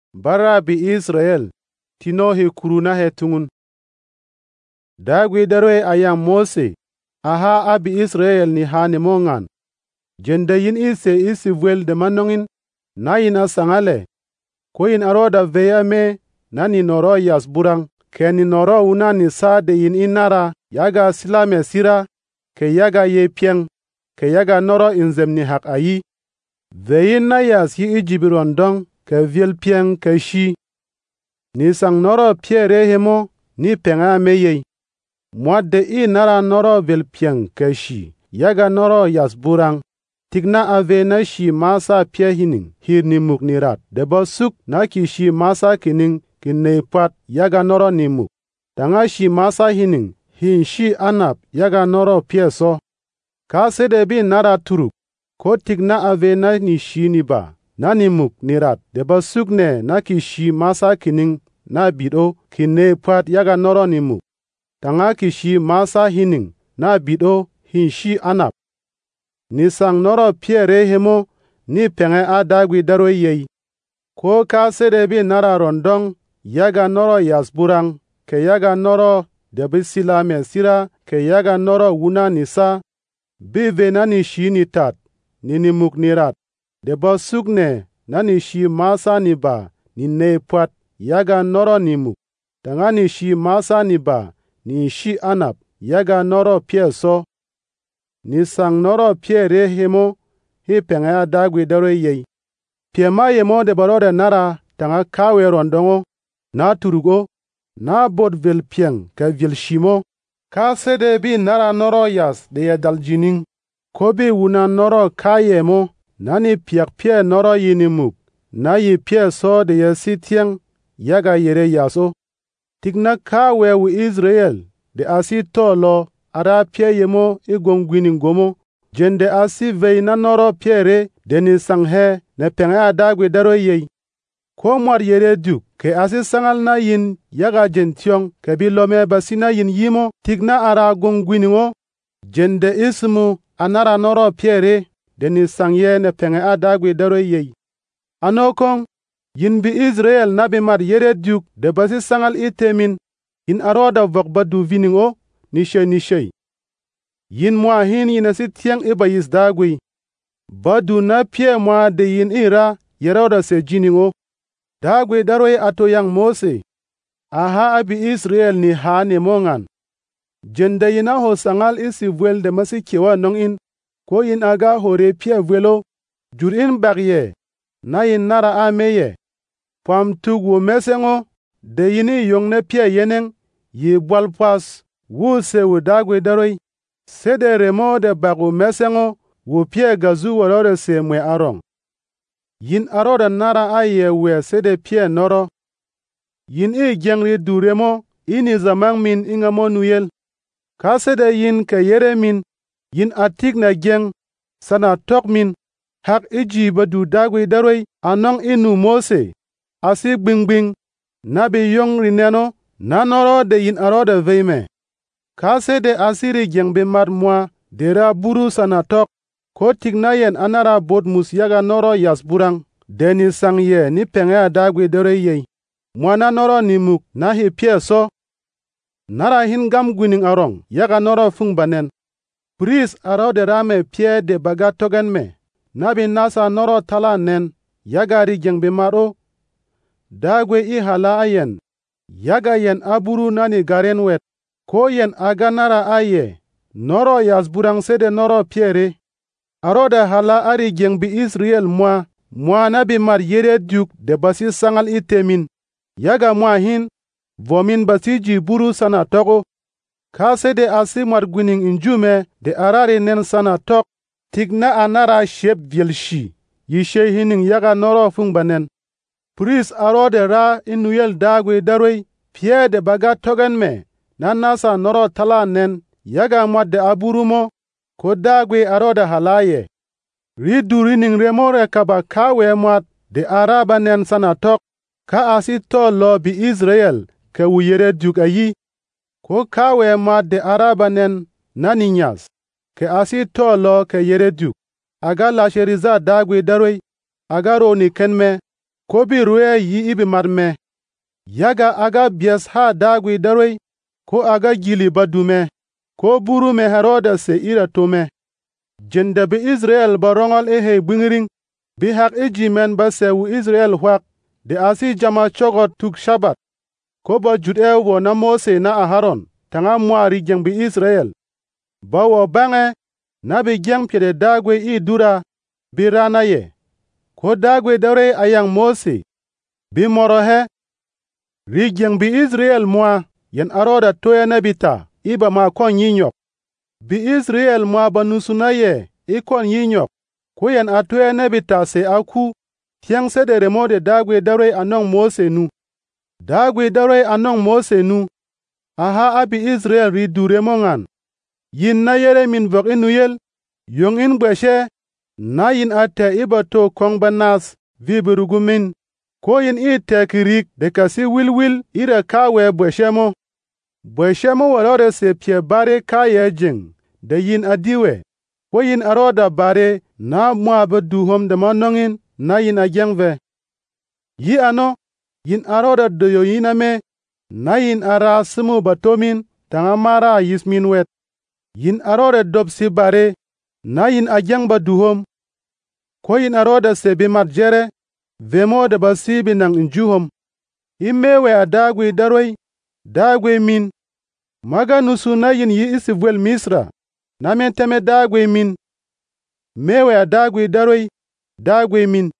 bara bi Israel tino he kuruna he tungun. Dagwi darwe ayam Mose aha abi Israel ni hane mongan. Jende yin isi vuel de manongin na yin asangale. Ko yin aroda veya me na ni noro yas burang. Ke ni noro una ni sa de yin inara yaga silame sira ke yaga ye pieng ke yaga noro inzem ni hak ayi. Veyin na yas yi ijibiron dong ke viel pieng ke shi. Ni sang noro piere hemo ni penga meyei. Mwad de I nara noro vel pieng ke shi yaga noro yas burang. Tigna ave na shi masa pie hining hir ni muk ni rat. Deba suk na ki shi masa kining kinei pat yaga noro ni muk. Tanga shi masa hining hin shi anap yaga noro pie so. Ka sede bi nara turuk. Ko tigna ave na ni shi ni ba. Na ni muk ni rat. Deba suk ne na ki shi masa kining na bido kinei pat yaga noro ni muk. Tanga ki shi masa hining na bido hin shi anap. Ni sang noro piere hemo ni penge a dagwi daro yei. Ko ka sede bi nara rondong yaga noro yas burang ke yaga noro debi sila me sira ke yaga noro wuna nisa bi ve na ni shi ni tat ni muk ni rat. Deba suk ne na ni shi masa ni ba ni ne pat yaga noro ni muk. Tanga ni shi masa ni ba ni shi anap yaga noro pie so. Ni sang noro pie re hemo hi penge a dagwi daro yei. Pie ma yemo de barode nara tanga kawe rondongo na turugo na bod vel pieng ke vil shimo. Ka sede bi nara noro yas de ya daljining. Ko bi wuna noro ka yemo na ni piak pie noro yini muk. Na yi pie so de ya sitieng yaga yere yaso. Tigna kawe wu Israel de asi tolo ara pie yemo igongwini ngomo. Jende asi vei na noro piere deni sanghe ne penge a dagwi daro yei. Ko mwar yere duk ke asi sangal na yin yaga jentiong ke bilome basina yin yimo tigna ara gongwini ngo. Jende ismu anara noro piere deni sangye ne penge a dagwi daro yei. Anokong yin bi Israel nabi mar yere duk de basi sangal itemin in aroda vokba du viningo nishe. Yin mwa hin yin si tiang iba yis dagwi. Badu na pie mwa de yin ira yeroda se jiningo. Dagwi darwe ato yang Mose. Aha abi Israel ni hane mongan. Jende yina ho sangal isi vuel de masi kiwa nong in. Ko yin aga hore pie vuelo. Jur in bagye. Na yin nara ameye. Pam tugu mesengo. De yini yong ne pie yeneng. Yi bwal pas. Wu se wu dagwi darwe. Sede remo de bagu mesengo wu pie gazu warore se mwe arong. Yin aroda nara aye we sede pie noro. Yin jengri du remo ini zamang min ingamo nuyel. Ka sede yin ke yere min. Yin atik na jeng sana tok min. Hak iji badu dagwi darwe anong inu Mose. Asi gbing nabi yong rineno na noro de yin aroda veime. Ka sede asiri jeng be mat mwa dera buru sana tok. Ko tigna yen anara bod mus yaga noro yas burang. Deni sang ye ni penge a dagwi dore yei. Mwana noro ni muk na hi pie so. Nara hin gam gwining arong yaga noro fung banen. Pris aro de rame pie de baga togen me. Nabi nasa noro tala nen yaga ri jeng be maro. Dagwe I hala ayen. Yaga yen aburu nani garen wet. Ko yen aga nara aye, noro yas burang sede noro piere. Aroda hala ari jeng bi Israel mwa nabi mar yere duk de basi sangal itemin. Yaga mwa hin, vomin basi jiburu sana toko. Ka sede asi mar gwining injume de arari nen sana tok. Tigna anara shep vielshi, yishe hining yaga noro fung banen. Pris arode ra inuyel dagwe darwe, pie de baga togen me. Na nasa noro tala nen yaga mwad de aburumo ko dagwe aroda halaye. Riduri ning remore kaba kawe mwad de araba nen sana tok. Ka asi to lo bi Israel ke wuyere duk ayi. Ko kawe mwad de araba nen nani nyas. Ke asi to lo ke yere duk. Aga la sheriza dagwe darwe. Aga ro ni kenme. ko bi ruya yi ibi marme yaga aga bias ha dagwi daroi ko aga gili badume ko buru me Heroda se ira tome jenda bi Israel barongol ehe bingiring bi hak ejimen ba sewu Israel hwak de asi jama chogot tuk shabat ko ba jude wo na Mose na Aharon tanga mwari jeng bi Israel ba wo bange na bi jeng pede dagwe I dura bi rana ye ko dagwe dare ayang Mose bi morohe ri jeng bi Israel mwa yen aroda toya nebita iba ma kon yinyok bi Israel mwa ba nusuna ye ikon yinyok ko yen atoya nebita se aku tiang sedere mode dagwe dare anong Mose nu dagwe dare anong Mose nu aha abi Israel ri dure mongan yin na yere min vok inuyel yong in bweshe na yin ate ibato kong banas vi berugumin ko yin ite kirik de kasi wilwil ire kawe bweshemo walore se pie bare kaye jing de yin adiwe ko yin aroda bare na mwa beduhom de manongin na yin ajengve yi ano yin aroda doyo yiname na yin ara simu batomin tanga mara yismin wet yin aroda dobsi bare na yin ajeng baduhom ko yin aroda se bimat jere vemo de basibi nang injuhom imewe adagwe daroi dagwe min maga nusu na yin yi isivwel Misra na menteme dagwe min mewe adagwe daroi dagwe min